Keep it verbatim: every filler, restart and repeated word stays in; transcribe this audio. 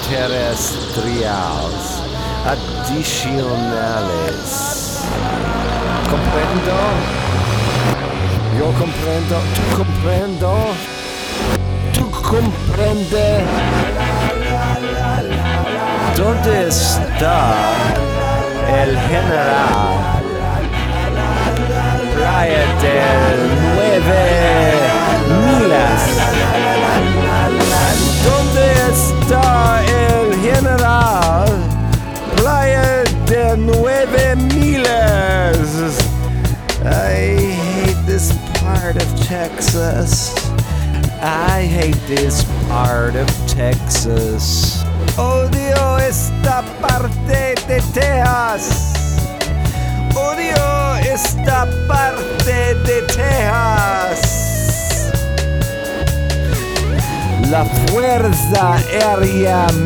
terrestrials addicionales. Comprendo? Yo comprendo. ¿Tú comprendo? ¿Tú comprende? ¿Dónde está el general? Playa del Nueve Milas. ¿Dónde está el general? Playa del Nueve Milas. I hate this part of Texas. I hate this part of Texas. Odio esta parte de Texas. Odio esta parte de Texas. La Fuerza Aérea